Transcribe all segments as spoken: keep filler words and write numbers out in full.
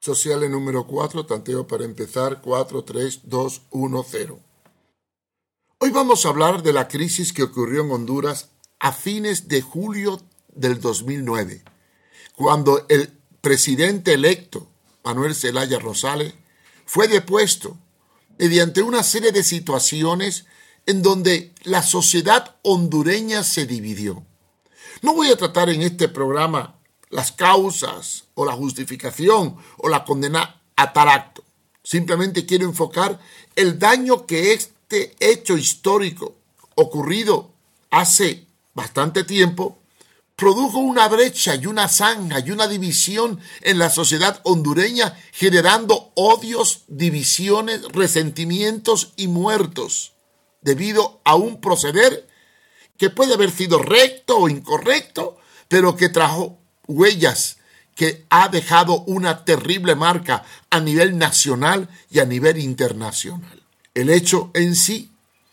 Sociales número cuatro, tanteo para empezar, cuatro, tres, dos, uno, cero. Hoy vamos a hablar de la crisis que ocurrió en Honduras a fines de julio del dos mil nueve, cuando el presidente electo, Manuel Zelaya Rosales, fue depuesto mediante una serie de situaciones en donde la sociedad hondureña se dividió. No voy a tratar en este programa las causas o la justificación o la condena a tal acto. Simplemente quiero enfocar el daño que este hecho histórico ocurrido hace bastante tiempo produjo una brecha y una zanja y una división en la sociedad hondureña, generando odios, divisiones, resentimientos y muertos debido a un proceder que puede haber sido recto o incorrecto, pero que trajo huellas, que ha dejado una terrible marca a nivel nacional y a nivel internacional. El hecho en sí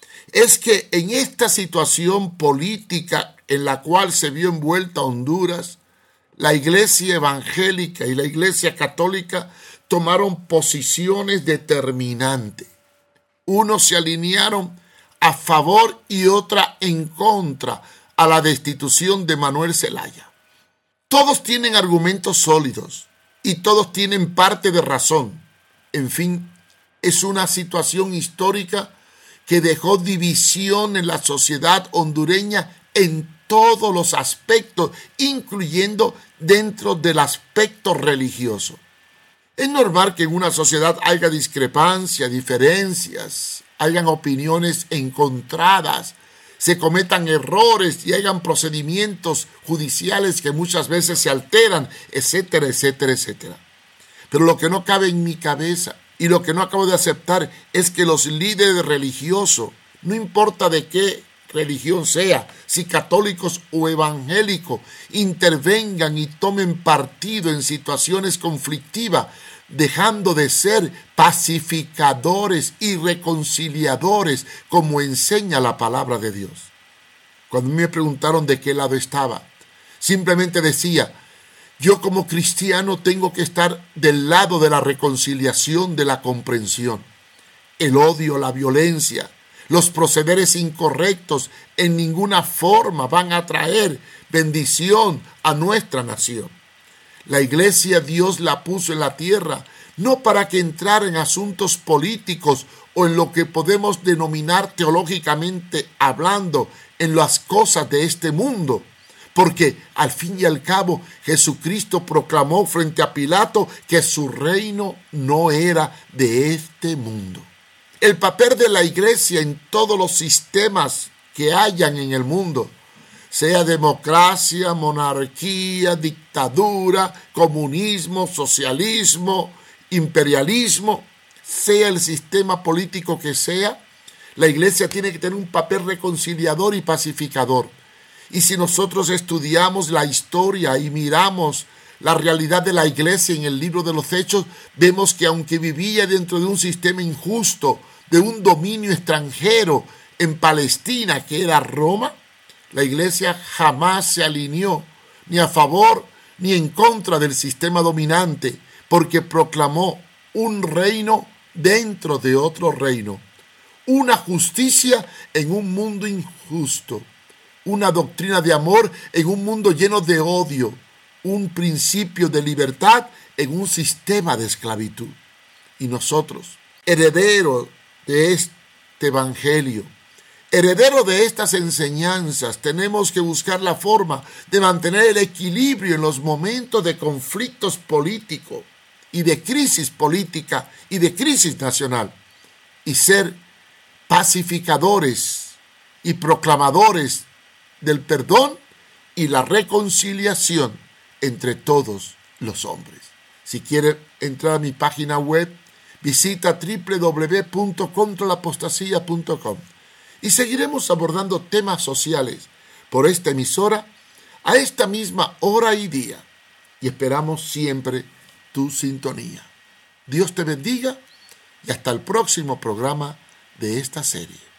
es que en esta situación política en la cual se vio envuelta Honduras, la Iglesia evangélica y la Iglesia católica tomaron posiciones determinantes. Unos se alinearon a favor y otra en contra a la destitución de Manuel Zelaya. Todos tienen argumentos sólidos y todos tienen parte de razón. En fin, es una situación histórica que dejó división en la sociedad hondureña en todos los aspectos, incluyendo dentro del aspecto religioso. Es normal que en una sociedad haya discrepancias, diferencias, hayan opiniones encontradas, se cometan errores y hayan procedimientos judiciales que muchas veces se alteran, etcétera, etcétera, etcétera. Pero lo que no cabe en mi cabeza y lo que no acabo de aceptar es que los líderes religiosos, no importa de qué religión sea, si católicos o evangélicos, intervengan y tomen partido en situaciones conflictivas, dejando de ser pacificadores y reconciliadores como enseña la palabra de Dios. Cuando me preguntaron de qué lado estaba, simplemente decía, yo como cristiano tengo que estar del lado de la reconciliación, de la comprensión. El odio, la violencia, los procederes incorrectos en ninguna forma van a traer bendición a nuestra nación. La iglesia Dios la puso en la tierra no para que entrara en asuntos políticos o en lo que podemos denominar teológicamente hablando en las cosas de este mundo, porque al fin y al cabo Jesucristo proclamó frente a Pilato que su reino no era de este mundo. El papel de la iglesia en todos los sistemas que hayan en el mundo, sea democracia, monarquía, dictadura, comunismo, socialismo, imperialismo, sea el sistema político que sea, la iglesia tiene que tener un papel reconciliador y pacificador. Y si nosotros estudiamos la historia y miramos la realidad de la iglesia en el libro de los Hechos, vemos que aunque vivía dentro de un sistema injusto, de un dominio extranjero en Palestina, que era Roma, la iglesia jamás se alineó ni a favor ni en contra del sistema dominante, porque proclamó un reino dentro de otro reino, una justicia en un mundo injusto, una doctrina de amor en un mundo lleno de odio, un principio de libertad en un sistema de esclavitud. Y nosotros, herederos de este evangelio, heredero de estas enseñanzas, tenemos que buscar la forma de mantener el equilibrio en los momentos de conflictos políticos y de crisis política y de crisis nacional, y ser pacificadores y proclamadores del perdón y la reconciliación entre todos los hombres. Si quieren entrar a mi página web, visita doble u doble u doble u punto contra la apostasía punto com. Y seguiremos abordando temas sociales por esta emisora a esta misma hora y día. Y esperamos siempre tu sintonía. Dios te bendiga y hasta el próximo programa de esta serie.